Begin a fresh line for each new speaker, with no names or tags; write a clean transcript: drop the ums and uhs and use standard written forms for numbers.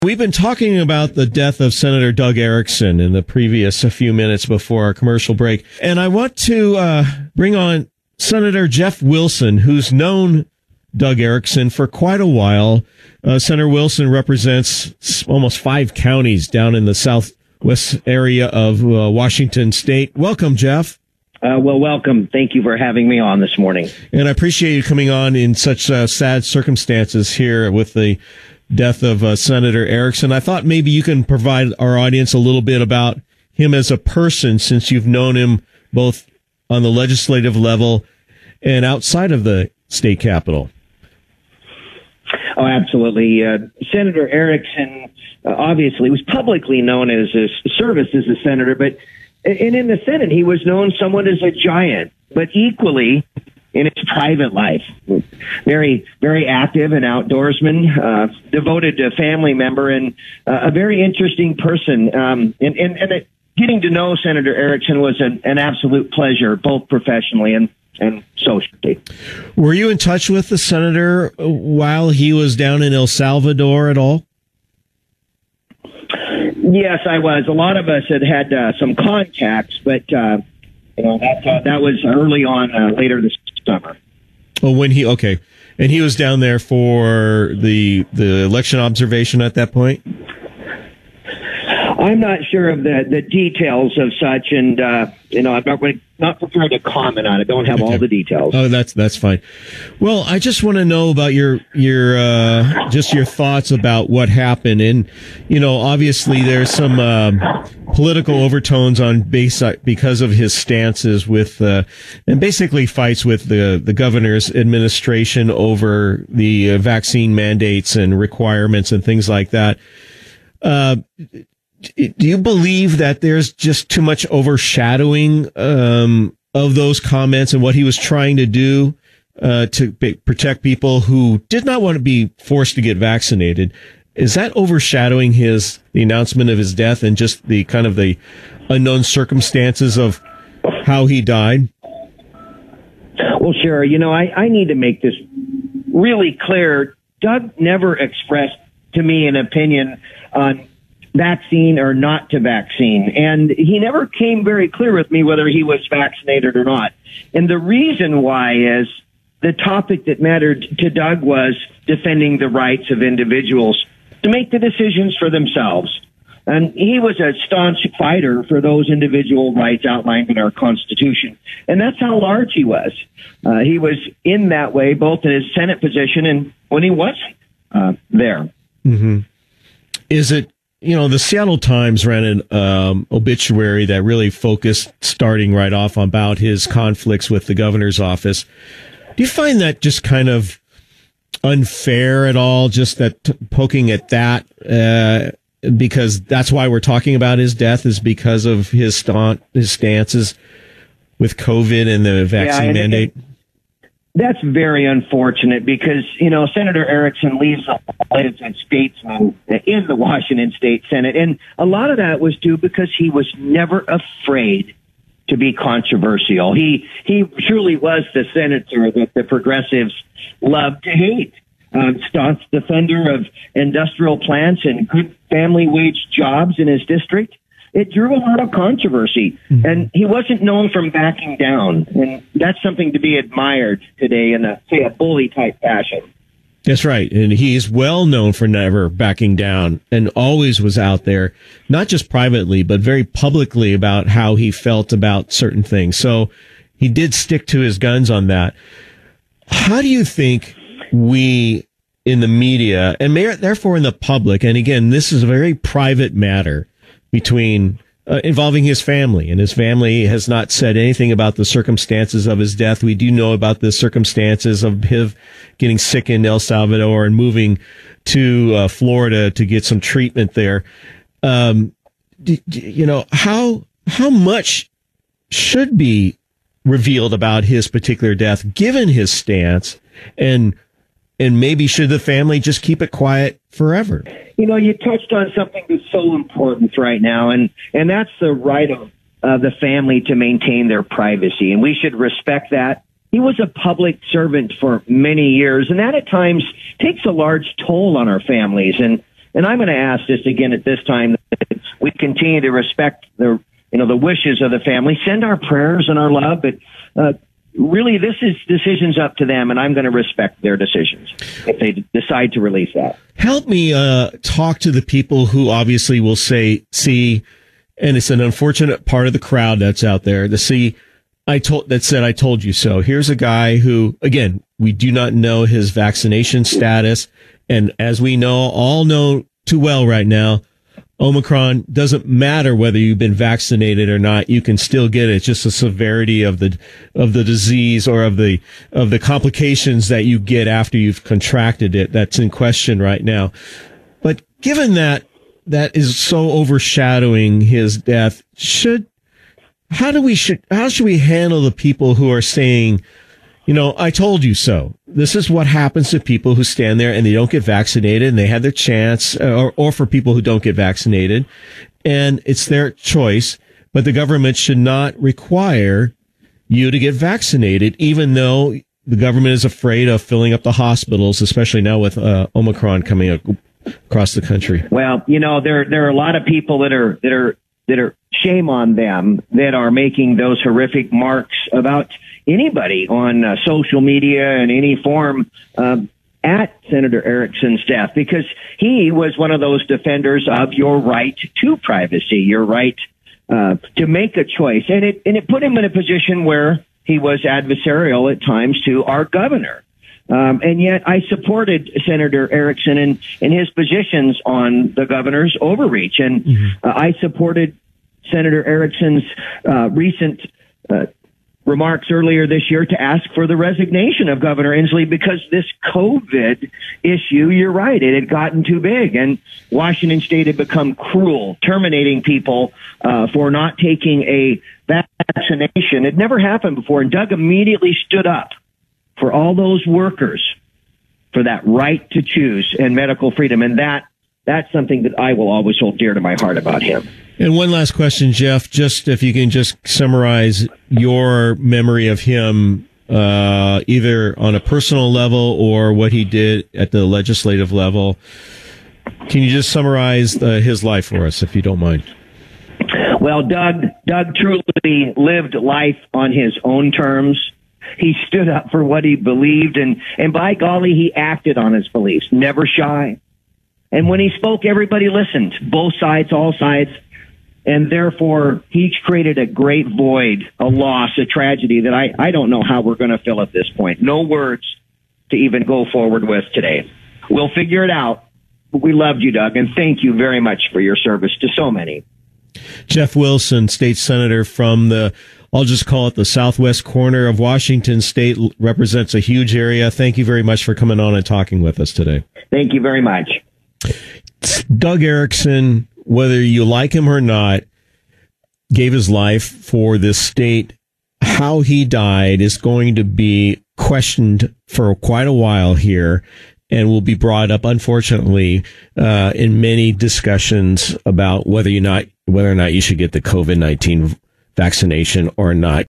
We've been talking about the death of Senator Doug Erickson in the previous few minutes before our commercial break. And I want to bring on Senator Jeff Wilson, who's known Doug Erickson for quite a while. Senator Wilson represents almost 5 counties down in the southwest area of Washington State. Welcome, Jeff.
Well, welcome. Thank you for having me on this morning.
And I appreciate you coming on in such sad circumstances here with the death of Senator Erickson. I thought maybe you can provide our audience a little bit about him as a person, since you've known him both on the legislative level and outside of the state capitol.
Oh, absolutely. Senator Erickson obviously was publicly known as his service as a senator, but in the Senate, he was known somewhat as a giant, but equally in his private life. Very, very active and outdoorsman, devoted to a family member, and a very interesting person. And getting to know Senator Erickson was an absolute pleasure, both professionally and socially.
Were you in touch with the senator while he was down in El Salvador at all?
Yes, I was. A lot of us had some contacts, but that was early on, later this summer.
Oh, okay. And he was down there for the election observation at that point?
I'm not sure of the details of such, and I'm not prepared to comment on it. Don't have all the details.
Oh, that's fine. Well, I just want to know about your thoughts about what happened, and obviously there's some political overtones on because of his stances with and basically fights with the governor's administration over the vaccine mandates and requirements and things like that. Do you believe that there's just too much overshadowing of those comments and what he was trying to do to protect people who did not want to be forced to get vaccinated? Is that overshadowing the announcement of his death and just the kind of the unknown circumstances of how he died?
Well, sure. I need to make this really clear. Doug never expressed to me an opinion on vaccine or not to vaccine. And he never came very clear with me whether he was vaccinated or not. And the reason why is the topic that mattered to Doug was defending the rights of individuals to make the decisions for themselves. And he was a staunch fighter for those individual rights outlined in our Constitution. And that's how large he was. He was in that way, both in his Senate position and when he wasn't there.
Mm-hmm. Is it, the Seattle Times ran an obituary that really focused, starting right off, about his conflicts with the governor's office. Do you find that just kind of unfair at all, just that poking at that, because that's why we're talking about his death, is because of his stances with COVID and the vaccine mandate?
That's very unfortunate because, Senator Erickson leaves a legitimate statesman in the Washington State Senate. And a lot of that was due because he was never afraid to be controversial. He truly was the senator that the progressives loved to hate. Staunch defender of industrial plants and good family wage jobs in his district. It drew a lot of controversy, and he wasn't known for backing down. And that's something to be admired today in a bully type fashion.
That's right. And he's well known for never backing down and always was out there, not just privately, but very publicly about how he felt about certain things. So he did stick to his guns on that. How do you think we in the media and therefore in the public, and again, this is a very private matter between involving his family, and his family has not said anything about the circumstances of his death. We do know about the circumstances of him getting sick in El Salvador and moving to Florida to get some treatment there. How much should be revealed about his particular death, given his stance, and maybe should the family just keep it quiet forever?
You touched on something that's so important right now, and that's the right of the family to maintain their privacy, and we should respect that. He was a public servant for many years, and that at times takes a large toll on our families. And And I'm going to ask this again at this time, that we continue to respect the wishes of the family, send our prayers and our love, but really this is decisions up to them, and I'm going to respect their decisions if they decide to release that.
Help me talk to the people who obviously will say, see, and it's an unfortunate part of the crowd that's out there to see, I told you so. Here's a guy who, again, we do not know his vaccination status. And as we all know too well right now, Omicron doesn't matter whether you've been vaccinated or not. You can still get it. It's just the severity of the disease or of the complications that you get after you've contracted it. That's in question right now. But given that is so overshadowing his death, how should we handle the people who are saying, I told you so? This is what happens to people who stand there and they don't get vaccinated and they had their chance, or for people who don't get vaccinated, and it's their choice, but the government should not require you to get vaccinated, even though the government is afraid of filling up the hospitals, especially now with Omicron coming across the country.
Well, there are a lot of people that are shame on them that are making those horrific marks about anybody on social media in any form at Senator Erickson's death, because he was one of those defenders of your right to privacy, your right to make a choice. And it put him in a position where he was adversarial at times to our governor. And yet I supported Senator Erickson in his positions on the governor's overreach. And I supported Senator Erickson's recent remarks earlier this year to ask for the resignation of Governor Inslee, because this COVID issue, you're right, it had gotten too big, and Washington State had become cruel, terminating people for not taking a vaccination. It never happened before, and Doug immediately stood up for all those workers for that right to choose and medical freedom, and that's something that I will always hold dear to my heart about him.
And one last question, Jeff, just if you can just summarize your memory of him, either on a personal level or what he did at the legislative level. Can you just summarize his life for us, if you don't mind?
Well, Doug truly lived life on his own terms. He stood up for what he believed, and by golly, he acted on his beliefs, never shy. And when he spoke, everybody listened, both sides, all sides. And therefore, he created a great void, a loss, a tragedy that I don't know how we're going to fill at this point. No words to even go forward with today. We'll figure it out. But we loved you, Doug, and thank you very much for your service to so many.
Jeff Wilson, state senator from I'll just call it the southwest corner of Washington State, represents a huge area. Thank you very much for coming on and talking with us today.
Thank you very much.
Doug Erickson, whether you like him or not, gave his life for this state. How he died is going to be questioned for quite a while here, and will be brought up, unfortunately, in many discussions about whether or not you should get the COVID-19 vaccination or not.